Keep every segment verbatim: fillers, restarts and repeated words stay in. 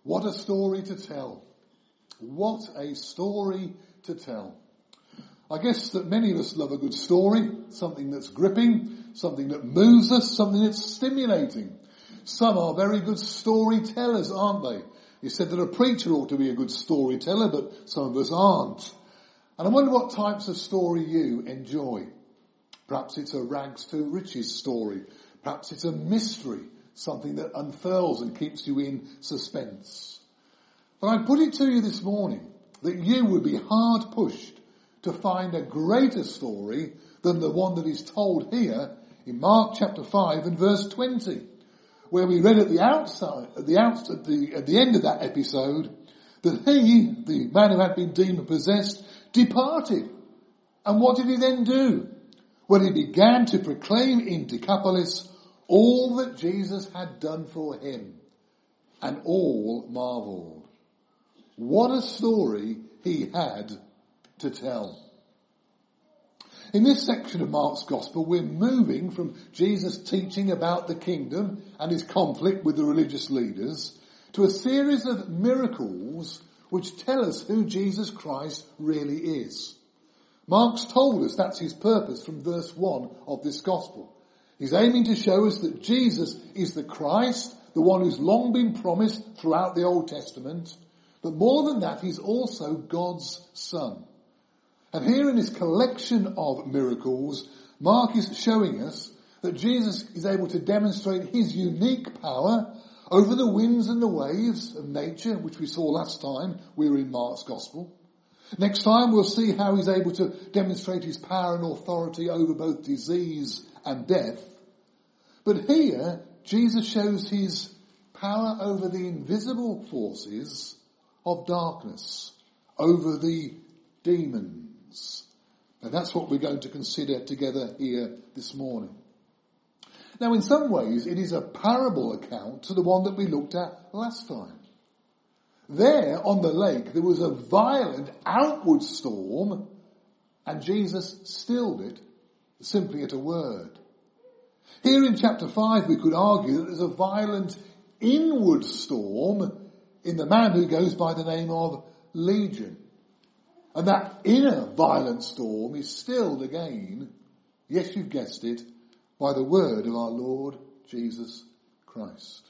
What a story to tell. What a story to tell. I guess that many of us love a good story, something that's gripping, something that moves us, something that's stimulating. Some are very good storytellers, aren't they? You said that a preacher ought to be a good storyteller, but some of us aren't. And I wonder what types of story you enjoy. Perhaps it's a rags to riches story. Perhaps it's a mystery, something that unfurls and keeps you in suspense. But I put it to you this morning that you would be hard pushed to find a greater story than the one that is told here in Mark chapter five and verse twenty, where we read at the outside, at the out, at the, at the end of that episode, that he, the man who had been demon possessed, departed. And what did he then do? Well, he began to proclaim in Decapolis all that Jesus had done for him, and all marveled. What a story he had to tell. In this section of Mark's Gospel, we're moving from Jesus teaching about the kingdom and his conflict with the religious leaders to a series of miracles which tell us who Jesus Christ really is. Mark's told us that's his purpose from verse one of this Gospel. He's aiming to show us that Jesus is the Christ, the one who's long been promised throughout the Old Testament, but more than that, he's also God's Son. And here in this collection of miracles, Mark is showing us that Jesus is able to demonstrate his unique power over the winds and the waves of nature, which we saw last time we were in Mark's Gospel. Next time we'll see how he's able to demonstrate his power and authority over both disease and death. But here, Jesus shows his power over the invisible forces of darkness, over the demons. And that's what we're going to consider together here this morning. Now, in some ways, it is a parable account to the one that we looked at last time. There on the lake, there was a violent outward storm, and Jesus stilled it simply at a word. Here in chapter five, we could argue that there's a violent inward storm in the man who goes by the name of Legion. And that inner violent storm is stilled again, yes, you've guessed it, by the word of our Lord Jesus Christ.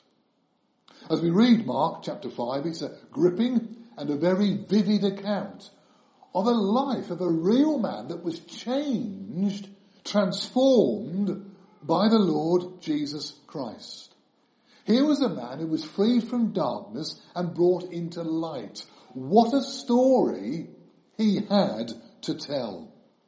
As we read Mark chapter five, it's a gripping and a very vivid account of a life of a real man that was changed, transformed by the Lord Jesus Christ. Here was a man who was freed from darkness and brought into light. What a story he had to tell.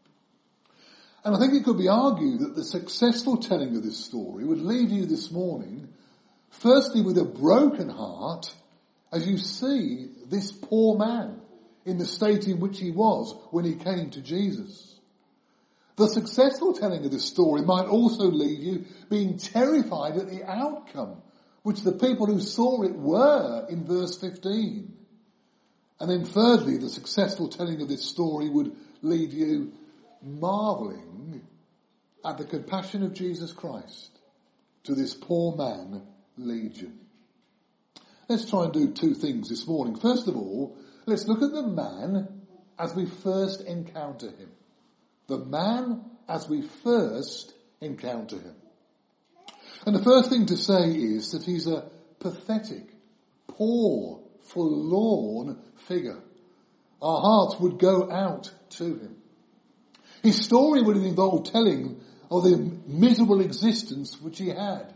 And I think it could be argued that the successful telling of this story would leave you this morning, firstly with a broken heart, as you see this poor man in the state in which he was when he came to Jesus. The successful telling of this story might also leave you being terrified at the outcome, which the people who saw it were in verse fifteen. And then thirdly, the successful telling of this story would leave you marvelling at the compassion of Jesus Christ to this poor man, Legion. Let's try and do two things this morning. First of all, let's look at the man as we first encounter him. The man as we first encounter him. And the first thing to say is that he's a pathetic, poor, forlorn figure. Our hearts would go out to him. His story would have involved telling of the miserable existence which he had.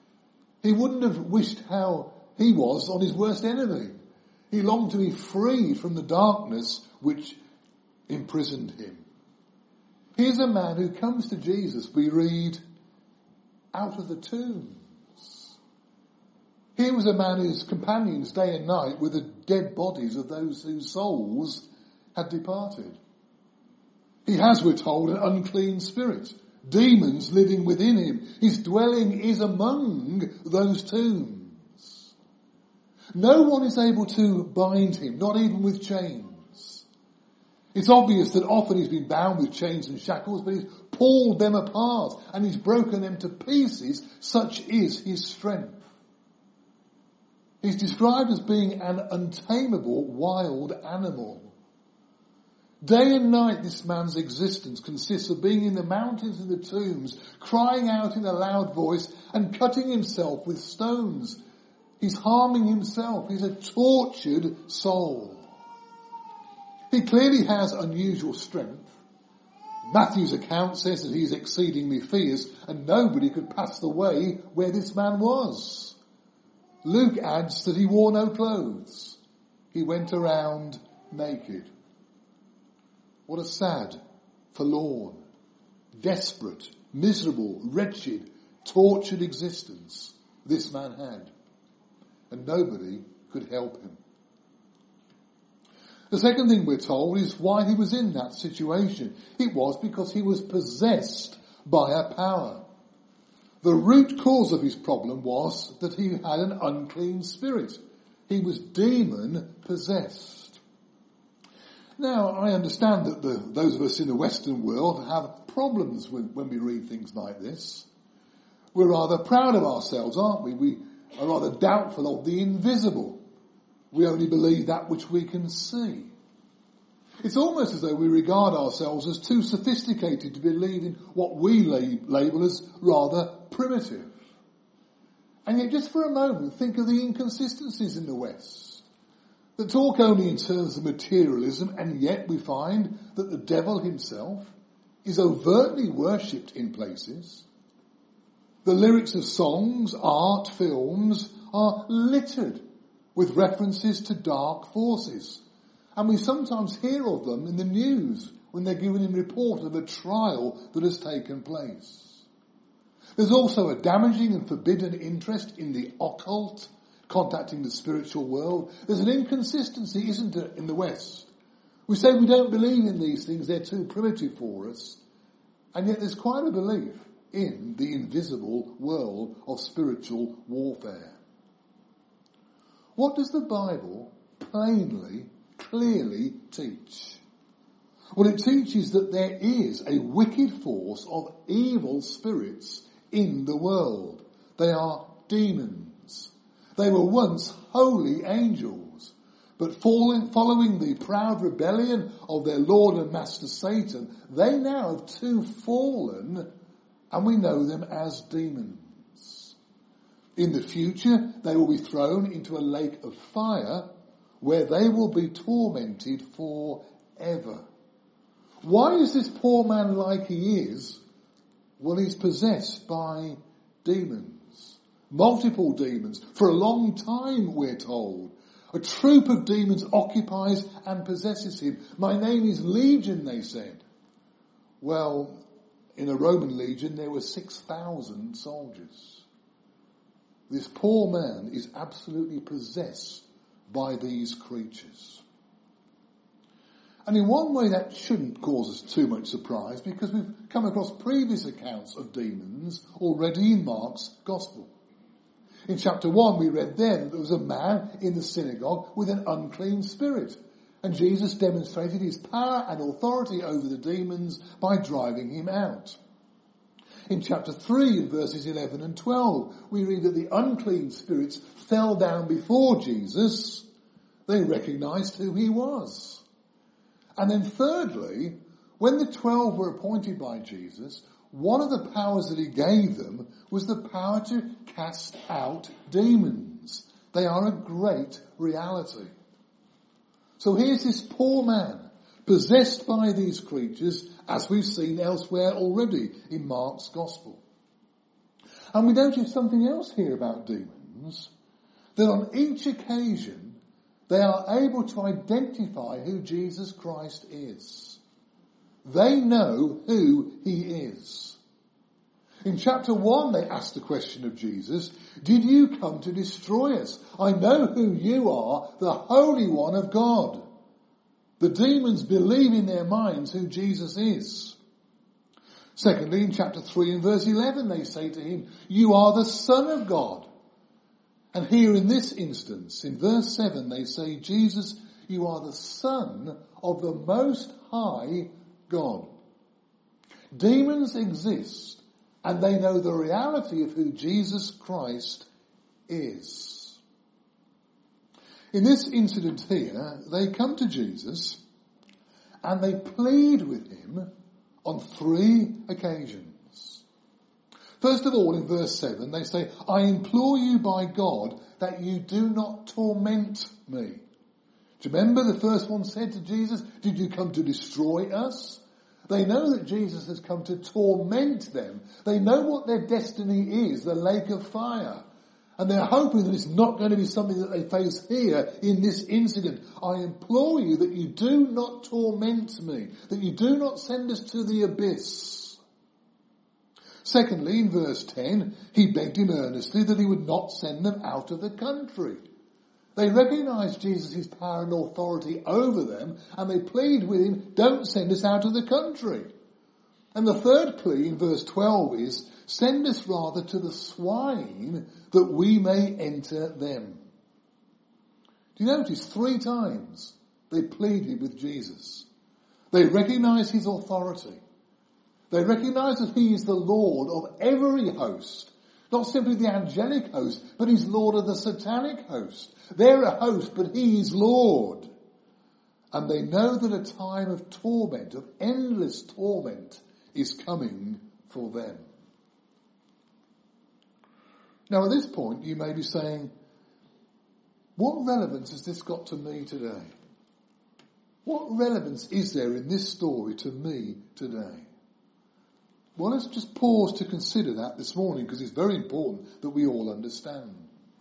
He wouldn't have wished how he was on his worst enemy. He longed to be free from the darkness which imprisoned him. Here's a man who comes to Jesus, we read, out of the tombs. Here was a man whose companions day and night were the dead bodies of those whose souls had departed. He has, we're told, an unclean spirit, demons living within him. His dwelling is among those tombs. No one is able to bind him, not even with chains. It's obvious that often he's been bound with chains and shackles, but he's pulled them apart and he's broken them to pieces. Such is his strength. He's described as being an untamable wild animal. Day and night this man's existence consists of being in the mountains and the tombs, crying out in a loud voice and cutting himself with stones. He's harming himself. He's a tortured soul. He clearly has unusual strength. Matthew's account says that he's exceedingly fierce and nobody could pass the way where this man was. Luke adds that he wore no clothes. He went around naked. What a sad, forlorn, desperate, miserable, wretched, tortured existence this man had. And nobody could help him. The second thing we're told is why he was in that situation. It was because he was possessed by a power. The root cause of his problem was that he had an unclean spirit. He was demon possessed. Now, I understand that the, those of us in the Western world have problems when, when we read things like this. We're rather proud of ourselves, aren't we? We are rather doubtful of the invisible. We only believe that which we can see. It's almost as though we regard ourselves as too sophisticated to believe in what we label as rather primitive. And yet just for a moment, think of the inconsistencies in the West that talk only in terms of materialism, and yet we find that the devil himself is overtly worshipped in places. The lyrics of songs, art, films are littered with references to dark forces. And we sometimes hear of them in the news when they're given in report of a trial that has taken place. There's also a damaging and forbidden interest in the occult, contacting the spiritual world. There's an inconsistency, isn't there, in the West? We say we don't believe in these things, they're too primitive for us. And yet there's quite a belief in the invisible world of spiritual warfare. What does the Bible plainly, clearly teach? Well, it teaches that there is a wicked force of evil spirits in the world. They are demons. They were once holy angels, but following the proud rebellion of their Lord and Master Satan, they now have too fallen, and we know them as demons. In the future, they will be thrown into a lake of fire where they will be tormented forever. Why is this poor man like he is? Well, he's possessed by demons. Multiple demons. For a long time, we're told. A troop of demons occupies and possesses him. My name is Legion, they said. Well, in a Roman legion, there were six thousand soldiers. This poor man is absolutely possessed by these creatures. And in one way that shouldn't cause us too much surprise, because we've come across previous accounts of demons already in Mark's Gospel. In chapter one we read then that there was a man in the synagogue with an unclean spirit, and Jesus demonstrated his power and authority over the demons by driving him out. In chapter three, in verses eleven and twelve, we read that the unclean spirits fell down before Jesus. They recognized who he was. And then thirdly, when the twelve were appointed by Jesus, one of the powers that he gave them was the power to cast out demons. They are a great reality. So here's this poor man, possessed by these creatures, as we've seen elsewhere already in Mark's Gospel. And we notice something else here about demons, that on each occasion they are able to identify who Jesus Christ is. They know who he is. In chapter one they asked the question of Jesus, "Did you come to destroy us? I know who you are, the Holy One of God." The demons believe in their minds who Jesus is. Secondly, in chapter three and verse eleven, they say to him, "You are the Son of God." And here in this instance, in verse seven, they say, "Jesus, you are the Son of the Most High God." Demons exist, and they know the reality of who Jesus Christ is. In this incident here, they come to Jesus and they plead with him on three occasions. First of all, in verse seven, they say, I implore you by God that you do not torment me. Do you remember the first one said to Jesus, did you come to destroy us? They know that Jesus has come to torment them. They know what their destiny is, the lake of fire. And they're hoping that it's not going to be something that they face here in this incident. I implore you that you do not torment me, that you do not send us to the abyss. Secondly, in verse ten, he begged him earnestly that he would not send them out of the country. They recognise Jesus' power and authority over them, and they plead with him, don't send us out of the country. And the third plea in verse twelve is, send us rather to the swine that we may enter them. Do you notice three times they pleaded with Jesus? They recognise his authority. They recognise that he is the Lord of every host. Not simply the angelic host, but he's Lord of the satanic host. They're a host, but he is Lord. And they know that a time of torment, of endless torment, is coming for them. Now at this point you may be saying, what relevance has this got to me today? What relevance is there in this story to me today? Well, let's just pause to consider that this morning, because it's very important that we all understand.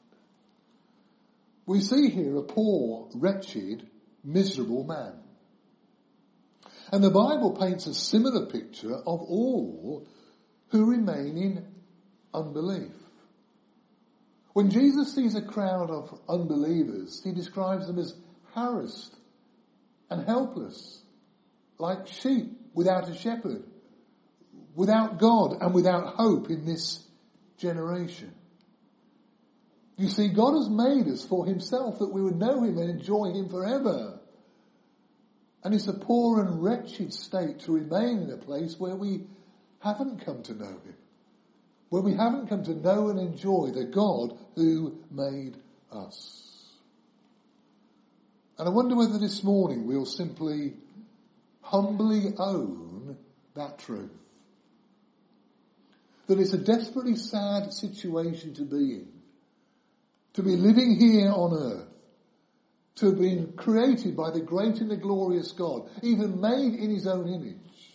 We see here a poor, wretched, miserable man. And the Bible paints a similar picture of all who remain in unbelief. When Jesus sees a crowd of unbelievers, he describes them as harassed and helpless, like sheep without a shepherd, without God and without hope in this generation. You see, God has made us for himself that we would know him and enjoy him forever. And it's a poor and wretched state to remain in a place where we haven't come to know him, where we haven't come to know and enjoy the God who made us. And I wonder whether this morning we'll simply humbly own that truth. That it's a desperately sad situation to be in. To be living here on earth. To have been created by the great and the glorious God. Even made in his own image.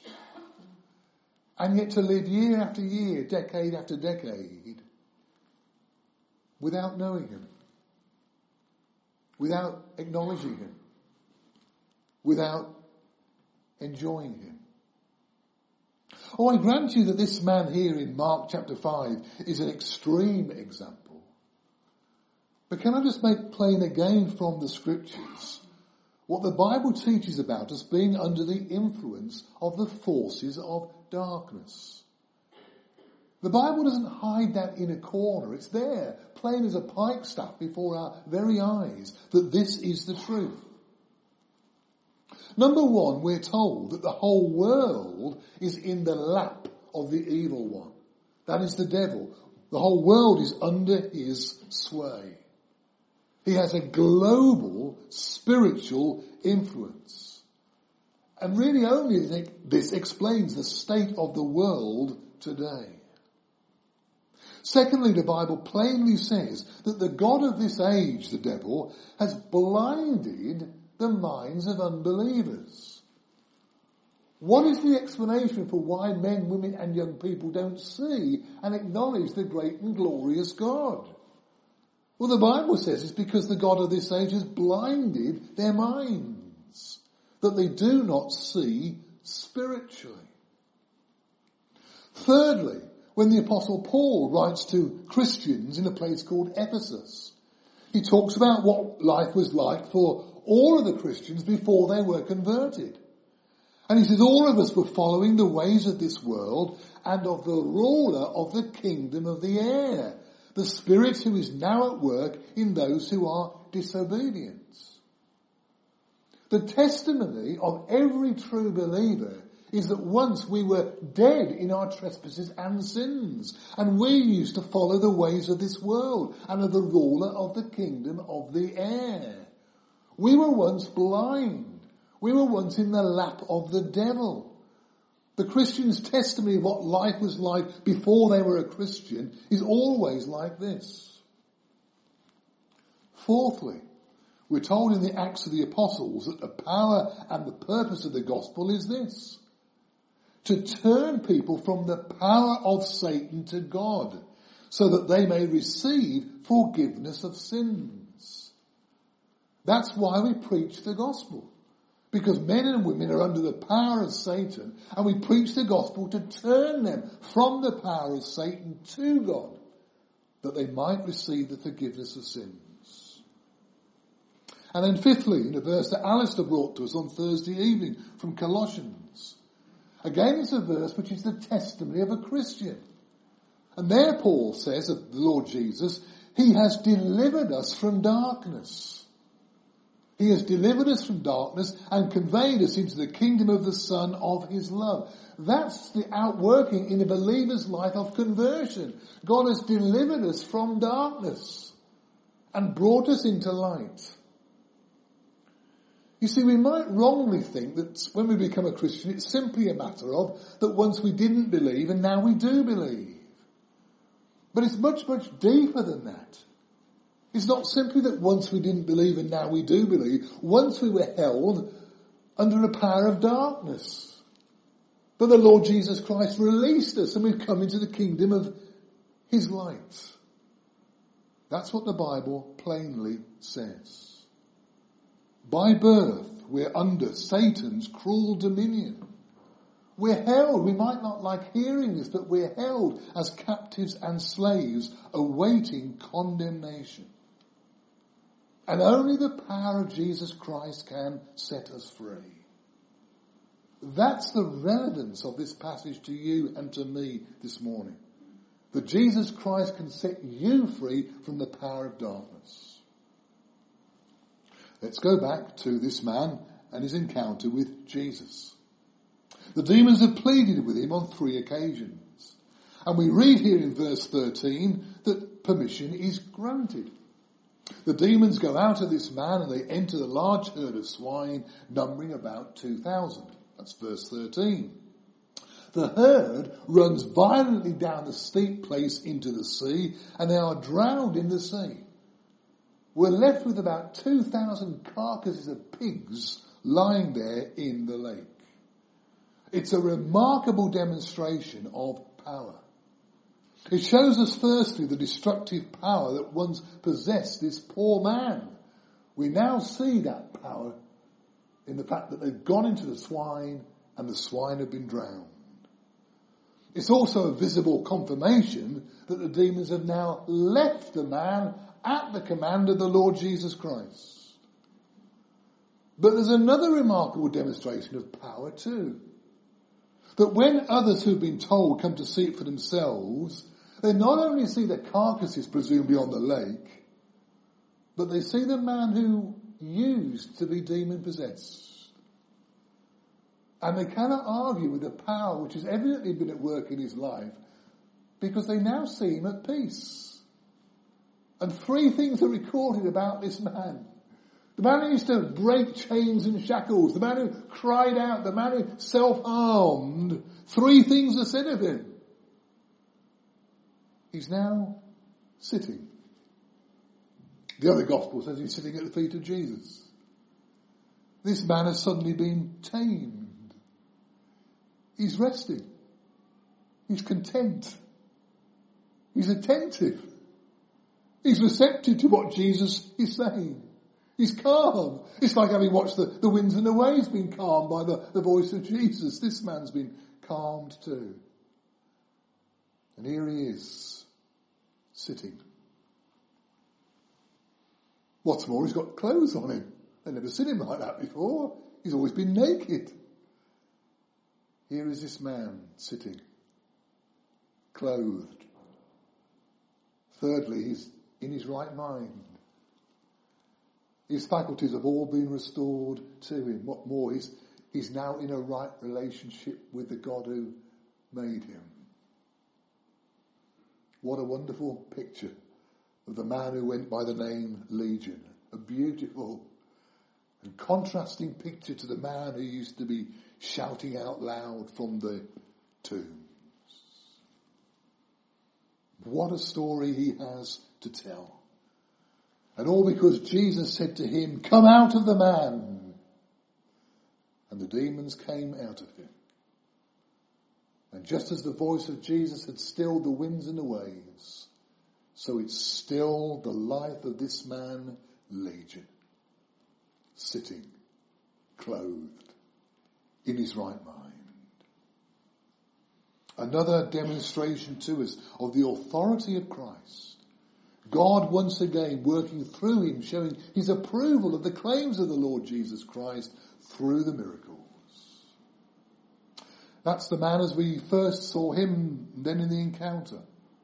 And yet to live year after year, decade after decade, without knowing him. Without acknowledging him. Without enjoying him. Oh, I grant you that this man here in Mark chapter five is an extreme example. But can I just make plain again from the scriptures what the Bible teaches about us being under the influence of the forces of darkness? The Bible doesn't hide that in a corner. It's there, plain as a pikestaff before our very eyes, that this is the truth. Number one, we're told that the whole world is in the lap of the evil one. That is the devil. The whole world is under his sway. He has a global spiritual influence. And really only this explains the state of the world today. Secondly, the Bible plainly says that the God of this age, the devil, has blinded the minds of unbelievers. What is the explanation for why men, women and young people don't see and acknowledge the great and glorious God? Well, the Bible says it's because the God of this age has blinded their minds, that they do not see spiritually. Thirdly, when the Apostle Paul writes to Christians in a place called Ephesus, he talks about what life was like for all of the Christians before they were converted. And he says all of us were following the ways of this world and of the ruler of the kingdom of the air, the spirit who is now at work in those who are disobedient. The testimony of every true believer is that once we were dead in our trespasses and sins, and we used to follow the ways of this world and of the ruler of the kingdom of the air. We were once blind. We were once in the lap of the devil. The Christian's testimony of what life was like before they were a Christian is always like this. Fourthly, we're told in the Acts of the Apostles that the power and the purpose of the gospel is this: to turn people from the power of Satan to God, so that they may receive forgiveness of sins. That's why we preach the gospel. Because men and women are under the power of Satan, and we preach the gospel to turn them from the power of Satan to God, that they might receive the forgiveness of sins. And then fifthly, in a verse that Alistair brought to us on Thursday evening from Colossians. Again, it's a verse which is the testimony of a Christian. And there Paul says of the Lord Jesus, he has delivered us from darkness. He has delivered us from darkness and conveyed us into the kingdom of the Son of his love. That's the outworking in a believer's life of conversion. God has delivered us from darkness and brought us into light. You see, we might wrongly think that when we become a Christian, it's simply a matter of that once we didn't believe and now we do believe. But it's much, much deeper than that. It's not simply that once we didn't believe and now we do believe. Once we were held under a power of darkness. But the Lord Jesus Christ released us and we've come into the kingdom of his light. That's what the Bible plainly says. By birth, we're under Satan's cruel dominion. We're held, we might not like hearing this, but we're held as captives and slaves awaiting condemnation. And only the power of Jesus Christ can set us free. That's the relevance of this passage to you and to me this morning. That Jesus Christ can set you free from the power of darkness. Let's go back to this man and his encounter with Jesus. The demons have pleaded with him on three occasions. And we read here in verse thirteen that permission is granted. The demons go out of this man and they enter the large herd of swine, numbering about two thousand. That's verse thirteen. The herd runs violently down a steep place into the sea, and they are drowned in the sea. We're left with about two thousand carcasses of pigs lying there in the lake. It's a remarkable demonstration of power. It shows us firstly the destructive power that once possessed this poor man. We now see that power in the fact that they've gone into the swine and the swine have been drowned. It's also a visible confirmation that the demons have now left the man at the command of the Lord Jesus Christ. But there's another remarkable demonstration of power too. That when others who've been told come to see it for themselves, they not only see the carcasses presumably on the lake, but they see the man who used to be demon possessed. And they cannot argue with the power which has evidently been at work in his life, because they now see him at peace. And three things are recorded about this man. The man who used to break chains and shackles, the man who cried out, the man who self-harmed, three things are said of him. He's now sitting. The other gospel says he's sitting at the feet of Jesus. This man has suddenly been tamed. He's resting. He's content. He's attentive. He's receptive to what Jesus is saying. He's calm. It's like having watched the, the winds and the waves being calmed by the, the voice of Jesus. This man's been calmed too. And here he is, sitting. What's more, he's got clothes on him. They've never seen him like that before. He's always been naked. Here is this man sitting, clothed. Thirdly, he's in his right mind. His faculties have all been restored to him. What more, he's, he's now in a right relationship with the God who made him. What a wonderful picture of the man who went by the name Legion. A beautiful A contrasting picture to the man who used to be shouting out loud from the tombs. What a story he has to tell. And all because Jesus said to him, "Come out of the man." And the demons came out of him. And just as the voice of Jesus had stilled the winds and the waves, so it stilled the life of this man, Legion, sitting, clothed, in his right mind. Another demonstration to us of the authority of Christ. God once again working through him, showing his approval of the claims of the Lord Jesus Christ through the miracles. That's the man as we first saw him, then in the encounter.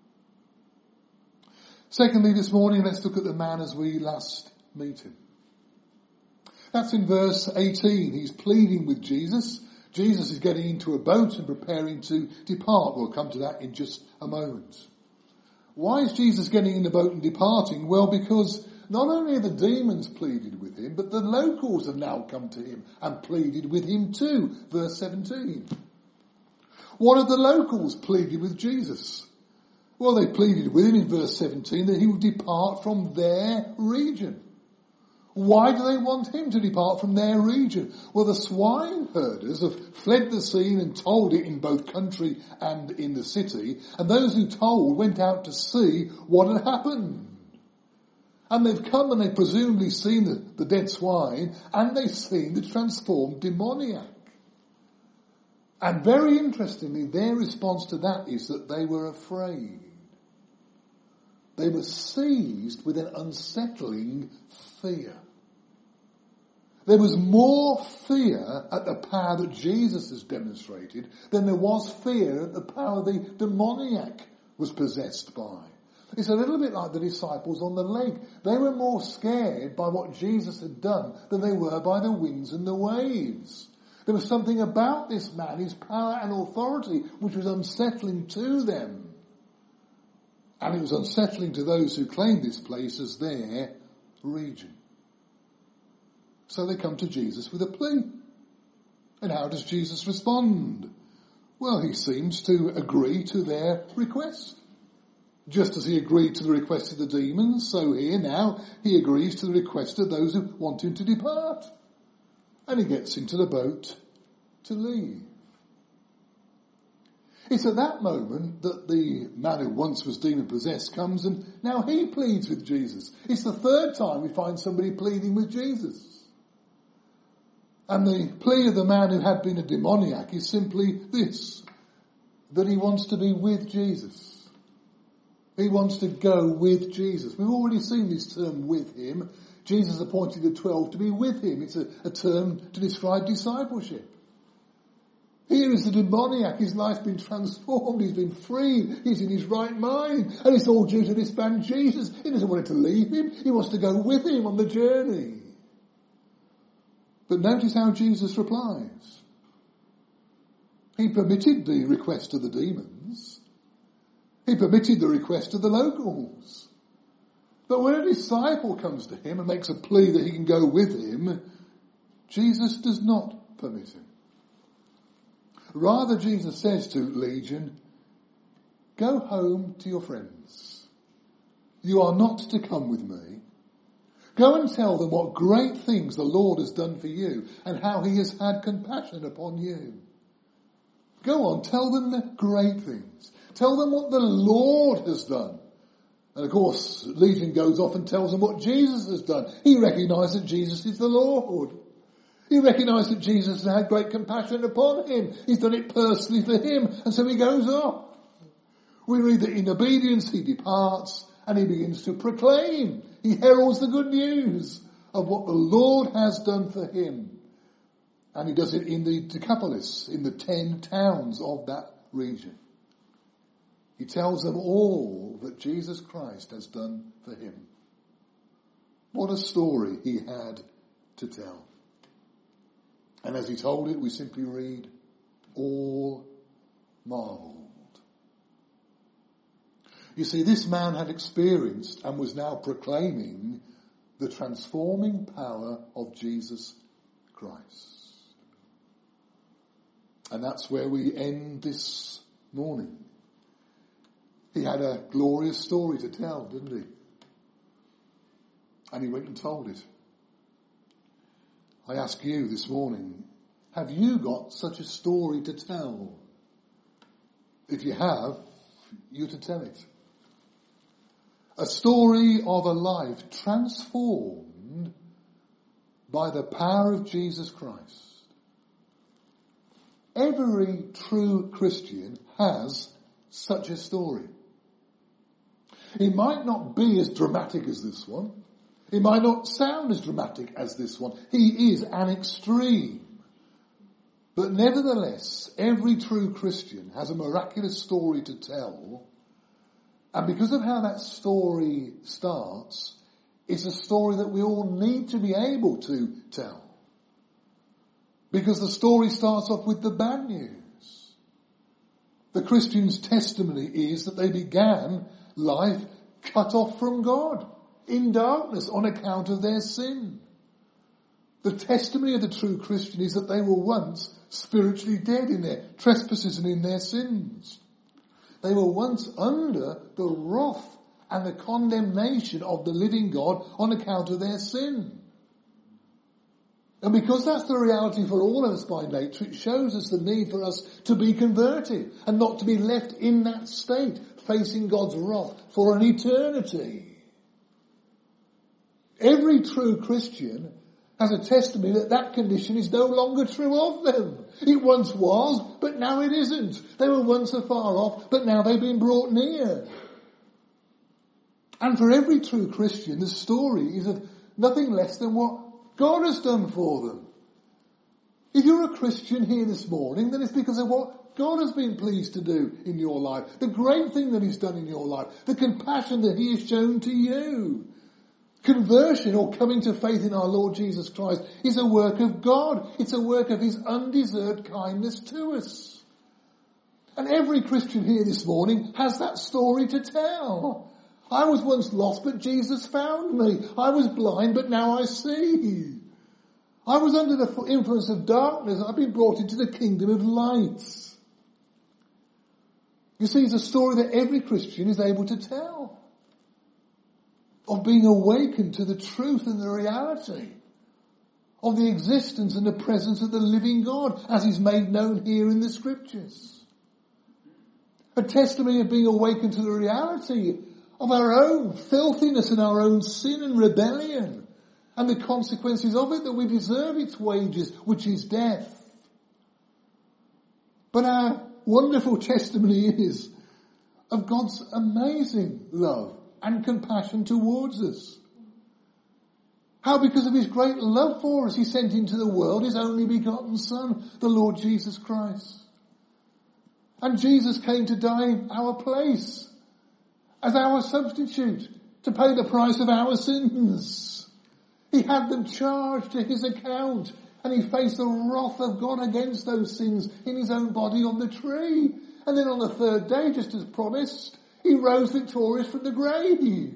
Secondly, this morning, let's look at the man as we last meet him. That's in verse eighteen. He's pleading with Jesus. Jesus is getting into a boat and preparing to depart. We'll come to that in just a moment. Why is Jesus getting in the boat and departing? Well, because not only have the demons pleaded with him, but the locals have now come to him and pleaded with him too. Verse seventeen. What have the locals pleaded with Jesus? Well, they pleaded with him in verse seventeen that he would depart from their region. Why do they want him to depart from their region? Well, the swine herders have fled the scene and told it in both country and in the city. And those who told went out to see what had happened. And they've come and they've presumably seen the, the dead swine and they've seen the transformed demoniac. And very interestingly, their response to that is that they were afraid. They were seized with an unsettling fear. There was more fear at the power that Jesus has demonstrated than there was fear at the power the demoniac was possessed by. It's a little bit like the disciples on the lake. They were more scared by what Jesus had done than they were by the winds and the waves. There was something about this man, his power and authority, which was unsettling to them. And it was unsettling to those who claimed this place as their region. So they come to Jesus with a plea. And how does Jesus respond? Well, he seems to agree to their request. Just as he agreed to the request of the demons, so here now he agrees to the request of those who want him to depart. And he gets into the boat to leave. It's at that moment that the man who once was demon-possessed comes and now he pleads with Jesus. It's the third time we find somebody pleading with Jesus. And the plea of the man who had been a demoniac is simply this, that he wants to be with Jesus. He wants to go with Jesus. We've already seen this term with him. Jesus appointed the twelve to be with him. It's a, a term to describe discipleship. Here is the demoniac. His life's been transformed. He's been freed. He's in his right mind. And it's all due to this man Jesus. He doesn't want to leave him. He wants to go with him on the journey. But notice how Jesus replies. He permitted the request of the demons. He permitted the request of the locals. But when a disciple comes to him and makes a plea that he can go with him, Jesus does not permit him. Rather, Jesus says to Legion, go home to your friends. You are not to come with me. Go and tell them what great things the Lord has done for you and how he has had compassion upon you. Go on, tell them the great things. Tell them what the Lord has done. And of course, Legion goes off and tells them what Jesus has done. He recognised that Jesus is the Lord. He recognised that Jesus has had great compassion upon him. He's done it personally for him. And so he goes off. We read that in obedience he departs and he begins to proclaim. He heralds the good news of what the Lord has done for him. And he does it in the Decapolis, in the ten towns of that region. He tells them all that Jesus Christ has done for him. What a story he had to tell. And as he told it, we simply read, all marveled. You see, this man had experienced and was now proclaiming the transforming power of Jesus Christ. And that's where we end this morning. He had a glorious story to tell, didn't he? And he went and told it. I ask you this morning, have you got such a story to tell? If you have, you're to tell it. A story of a life transformed by the power of Jesus Christ. Every true Christian has such a story. It might not be as dramatic as this one. It might not sound as dramatic as this one. He is an extreme. But nevertheless, every true Christian has a miraculous story to tell. And because of how that story starts, it's a story that we all need to be able to tell. Because the story starts off with the bad news. The Christian's testimony is that they began life cut off from God, in darkness, on account of their sin. The testimony of the true Christian is that they were once spiritually dead in their trespasses and in their sins. They were once under the wrath and the condemnation of the living God on account of their sin. And because that's the reality for all of us by nature, it shows us the need for us to be converted and not to be left in that state, facing God's wrath for an eternity. Every true Christian has a testimony that that condition is no longer true of them. It once was, but now it isn't. They were once afar off, but now they've been brought near. And for every true Christian, the story is of nothing less than what God has done for them. If you're a Christian here this morning, then it's because of what God has been pleased to do in your life. The great thing that He's done in your life. The compassion that He has shown to you. Conversion, or coming to faith in our Lord Jesus Christ, is a work of God. It's a work of His undeserved kindness to us. And every Christian here this morning has that story to tell. I was once lost, but Jesus found me. I was blind, but now I see. I was under the influence of darkness. I've been brought into the kingdom of light. You see, it's a story that every Christian is able to tell. Of being awakened to the truth and the reality of the existence and the presence of the living God as is made known here in the Scriptures. A testimony of being awakened to the reality of our own filthiness and our own sin and rebellion and the consequences of it, that we deserve its wages, which is death. But our wonderful testimony is of God's amazing love and compassion towards us. How because of His great love for us, He sent into the world His only begotten Son, the Lord Jesus Christ. And Jesus came to die in our place, as our substitute, to pay the price of our sins. He had them charged to His account, and He faced the wrath of God against those sins in His own body on the tree. And then on the third day, just as promised, He rose victorious from the grave.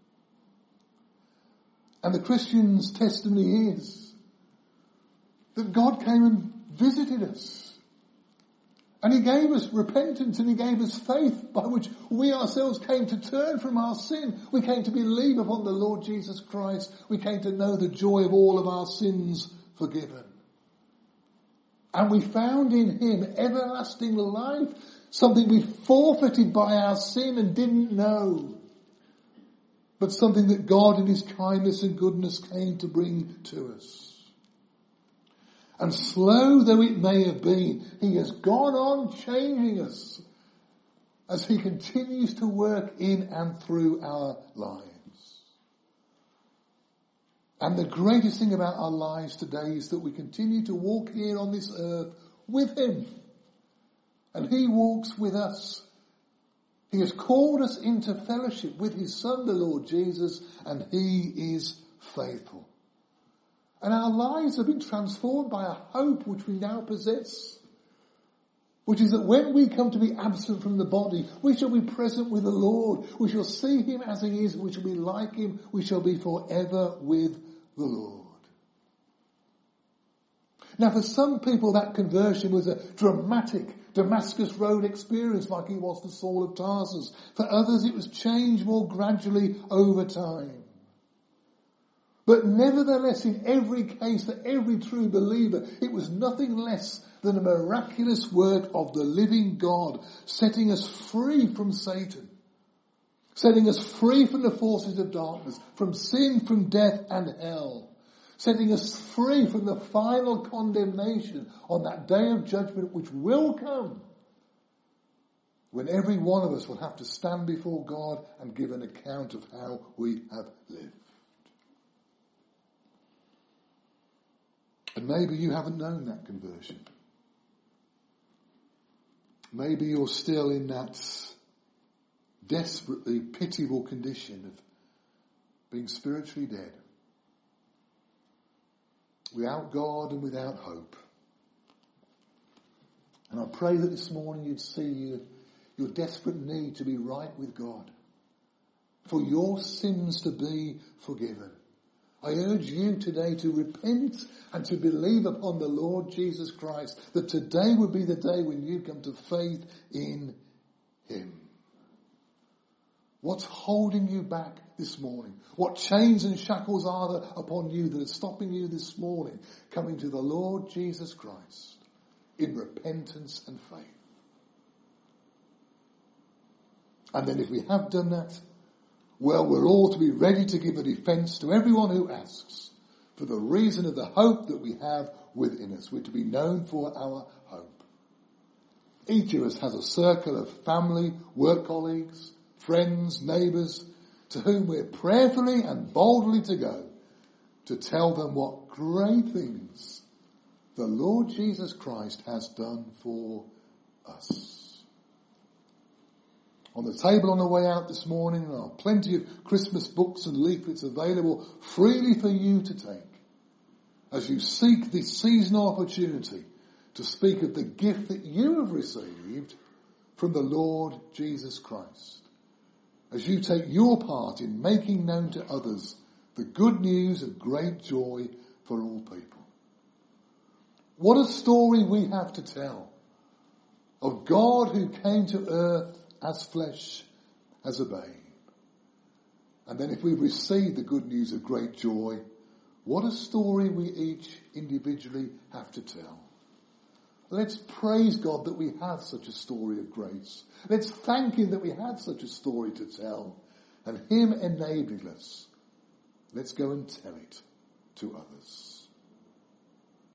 And the Christian's testimony is that God came and visited us. And He gave us repentance and He gave us faith by which we ourselves came to turn from our sin. We came to believe upon the Lord Jesus Christ. We came to know the joy of all of our sins forgiven. And we found in Him everlasting life, something we forfeited by our sin and didn't know. But something that God in His kindness and goodness came to bring to us. And slow though it may have been, He has gone on changing us as He continues to work in and through our lives. And the greatest thing about our lives today is that we continue to walk here on this earth with Him. And He walks with us. He has called us into fellowship with His Son, the Lord Jesus, and He is faithful. And our lives have been transformed by a hope which we now possess. which is that when we come to be absent from the body, we shall be present with the Lord. We shall see him as he is. We shall be like him. We shall be forever with the Lord. Now for some people that conversion was a dramatic Damascus Road experience like it was to Saul of Tarsus. For others it was changed more gradually over time. But nevertheless, in every case, for every true believer, it was nothing less than a miraculous work of the living God, setting us free from Satan, setting us free from the forces of darkness, from sin, from death and hell, setting us free from the final condemnation on that day of judgment which will come, when every one of us will have to stand before God and give an account of how we have lived. And maybe you haven't known that conversion. Maybe you're still in that desperately pitiable condition of being spiritually dead, without God and without hope. And I pray that this morning you'd see your, your desperate need to be right with God, for your sins to be forgiven. I urge you today to repent and to believe upon the Lord Jesus Christ, that today would be the day when you come to faith in him. What's holding you back this morning? What chains and shackles are there upon you that are stopping you this morning coming to the Lord Jesus Christ in repentance and faith? And then if we have done that, well, we're all to be ready to give a defence to everyone who asks, for the reason of the hope that we have within us. We're to be known for our hope. Each of us has a circle of family, work colleagues, friends, neighbours, to whom we're prayerfully and boldly to go to tell them what great things the Lord Jesus Christ has done for us. On the table on the way out this morning there are plenty of Christmas books and leaflets available freely for you to take as you seek this seasonal opportunity to speak of the gift that you have received from the Lord Jesus Christ, as you take your part in making known to others the good news of great joy for all people. What a story we have to tell of God who came to earth as flesh, as a babe. And then if we receive the good news of great joy, what a story we each individually have to tell. Let's praise God that we have such a story of grace. Let's thank him that we have such a story to tell, and him enabling us. Let's go and tell it to others.